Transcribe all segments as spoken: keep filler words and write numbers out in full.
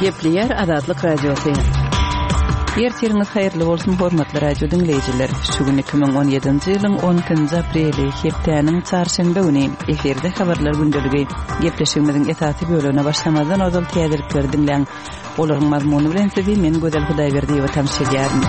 Gepleyer Azadlyk Radiosu. Ertiriniz hayırlı bolsun hormatly radio dinleyijiler. Şu gün iki bin on yedinji ýylyň on ikinji apreli hepdeniň çarşamba güni eferde habarlar gündöligi gepleşigimiziň esasy bölügine başlamadan ozal täzelikleri dinleň. Olaryň mazmuny bilen sizi men Gözel Hudaýberdiýewa tamşylýaryn.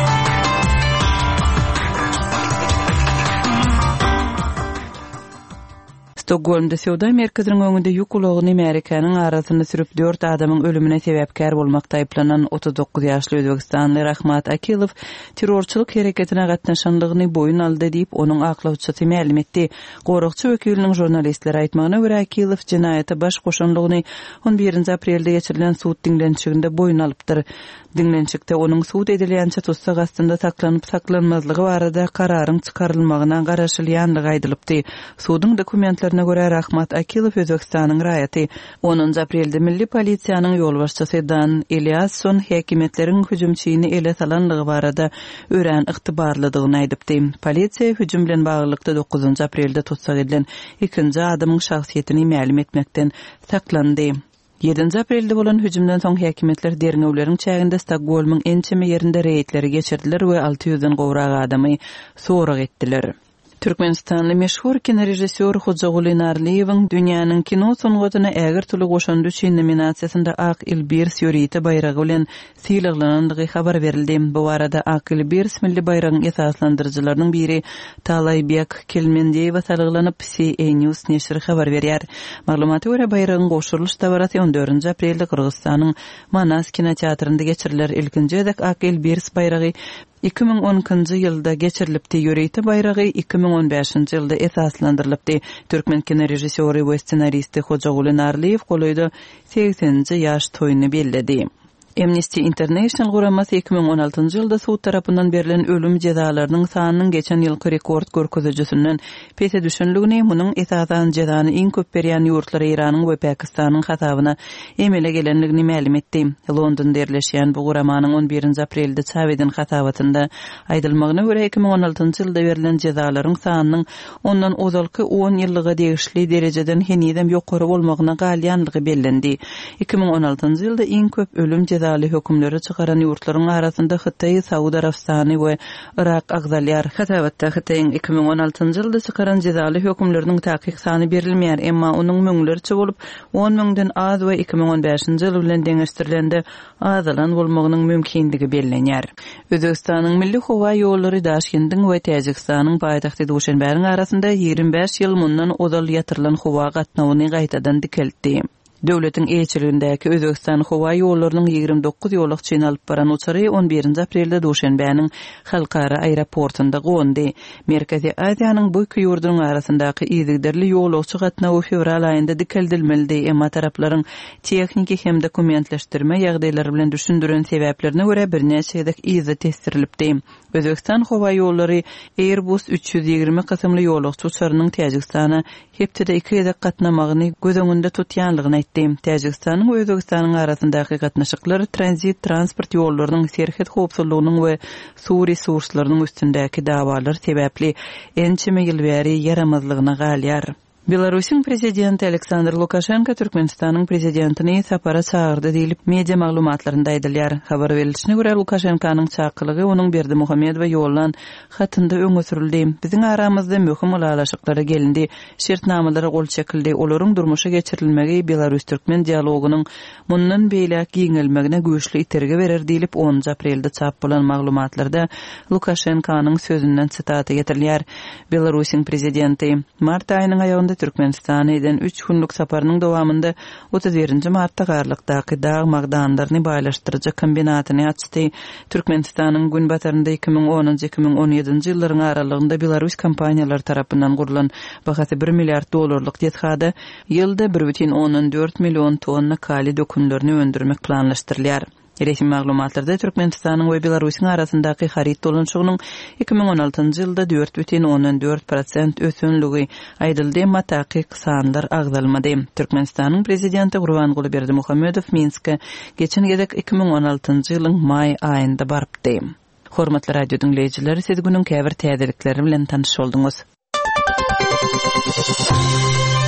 Stockholm'da Sowda merkeziniň öňünde ýük ulagyny Amerikanyň arasyna sürüp dört adamyň ölümine sebäpkär bolmakda aýplanan otuz dokuz ýaşly Özbekistanly Rahmat Akilov terrorçylyk hereketine gatnaşanlygyny boyun aldy diýip onuň aklawçysy ma'lum etdi. Gorukçy wekiliniň jurnalistlere aýtmagyna görä Akilov jinaýata baş goşanlygyny on birinji aprelde geçirilen suud dinlençiginde boyun alypdyr. Dinlençikde onuň suud edilýänçe tutsak astynda saklanyp saklanmazlygy barada kararyň çykarylmagyna garaşylýanlygy aýdylypdy. Suudyň dokumentlerine göre Rahmat Akilov Özbekistanyň raýaty onunji aprelde milli polisiýanyň ýol başçysy Dan Eliasson häkimetleriň hüjümçyny ele salanlygy barada ören ygtybarlydygyny aýdypdy. Polisiýa hüjüm bilen baglykda dokuzunji aprelde tutsak edilen ikinji adamyň şahsiýetini ma'lum etmekden saklandy. yedinji aprelde bolan hüjümden soň häkimetler derňewleriň çäginde Stockholmyň ençeme ýerinde reýtleri geçirdiler we alty ýüzden gowrak adamy sorak etdiler. Türkmenistanly meşhur kinorejissor Hojaguly Narliýewiň dünýäniň kino sungatyna ägir türlü goşandy üçin nominasiýasynda Ak Ilbirs ýöreýeti baýragy bilen syýlaglanandygy habar berildi. Bu arada Ak Ilbirs milli baýragyň esaslandyrjylarynyň biri Talaýbek Kelmendiýew salgylanyp C E News neşri habar berýär. Maglumaty görä baýragyň goşurylyş dabarasy on dördünji aprelde Kyrgyzstanyň Manas kinoteatrynda geçiriler. Ilkinji edek Ak Ilbirs baýragy iki bin on ikinji ýylda geçirilipdi. Ýöreýeti baýragy iki bin on beşinji ýylda esaslandyrylypdy. Türkmen kinorejissory we ssenaristi Hojaguly Narliýew goýdy seksenji ýaş toýuny belledi. Amnesty International guramasy iki bin on altynji ýylda suud tarapyndan berilen ölüm jezalarynyň sanynyň geçen ýylky rekord görkezejisinden pese düşenligini, munyň esasan jezany iň köp berýän ýurtlar Iranyň we Pakistanyň hatabyna emele gelenligini ma'lum etdi. Londonda yerleşýän bu guramanyň on birinji aprelde çap eden hatabatynda aýdylmagyna görä iki bin on altynji ýylda berilen jezalaryň sanynyň ondan ozalky on ýyllyga degişli derejeden henidem ýokary bolmagyna galýanlygy bellendi. iki bin on altynji ýylda iň köp ölüm jezalaryny hökümleri çykaran ýurtlaryň arasynda Hytaý, Saudy Arabistany we Irak agzalýar. Hatabatda Hytaýyň iki bin on altynji ýylda çykaran jezaly hökümleriniň taýyk sany berilmeýär, emma onuň müňlerçe bolup on müňden az we iki bin on beşinji ýyl bilen deňeşdirilende azalan bolmagynyň mümkinligi bellenýär. Özbekistanyň milli howa ýollary Daşkendiň we Täjikistanyň paýtagty Duşanbäniň arasynda ýigirme beş ýyl mundan ozal ýatyrylan howa gatnawyny gaýtadan dikeldi. Döwletiň eýçiligindäki Özbekistan howa ýollarynyň ýigirme dokuz ýolak çyn alyp baran uçary on birinji aprelde Duşanbäniň halkara aeroportunda goňdy. Merkezi Aziýanyň bu iki ýurdunyň arasyndaky ýygderli ýolakçy gatnawy fevral aýynda dikeldilmeli, emma taraplaryň tehnik hem dokumentleşdirme ýagdaýlary bilen düşündiren sebäplerine görä birnäçe edek ýyzy testirilipdi. Özbekistan howa ýollary Airbus üç yüz ýigirme kysymly ýolakçy uçarynyň Täjikistana hepde iki edek gatnamagyny göz öňünde tutýanlygyny Täjikistanyň we Özbekistanyň arasyndaky gatnaşyklar transit transport ýollarynyň serhet howpsuzlygynyň we suw resurslarynyň üstündäki dawalar sebäpli ençeme ýyl bäri yaramazlygyna galýar. Belarusyň prezidenti Aleksandr Lukashenko Türkmenistanyň prezidentini sapara çağırdy diýilip media maglumatlarynda aýdylýar. Habar berilişine görä Lukashenkonyň çağkylygy onuň Berdimuhammedowa ýollan hatynda öňe sürildi. Biziň aramyzda möhüm alalaşyklara gelindi. Şertnamalary gol çekildi. Olaryň durmuşa geçirilmegi Belarus-Türkmen dialogunyň mundan beýle giňelmegine güýçli iterge berer diýilip onunji aprelde çap bolan maglumatlarda Lukashenkonyň sözünden sitaty getirilýär. Belarusyň prezidenti mart aýynyň aýagynda Türkmenistana eden üç günlük saparynyň dowamında otuz birinji martda garlykdaky dağ magdanlaryny baýlaşdyrjy kombinatyny açdy. Türkmenistanyň gün batarynda iki bin onunji iki bin on ýedinji ýyllaryň aralygynda Belarus kompaniýalary tarapyndan gurulan bahasy bir milliard dollarlyk ýetgada ýylda bir butun on dört million tonna kali dökümlerini öndürmek planlaşdyrylýar. Resmi maglumatlarda Türkmenistanyň we Belarusyň arasyndaky harit dolanşygynyň iki bin on altynji ýylda dört butun on dört prosent ösünligi aýdyldy, emma taýyk sanlar agzalmady. Türkmenistanyň prezidenti Gurbanguly Berdimuhammedow Minske geçen gedek iki bin on altynji ýylyň may aýynda barypdy. Hormatly radio dinleýijiler, siz günüň käbir täzelikleri bilen tanyş bolduňuz.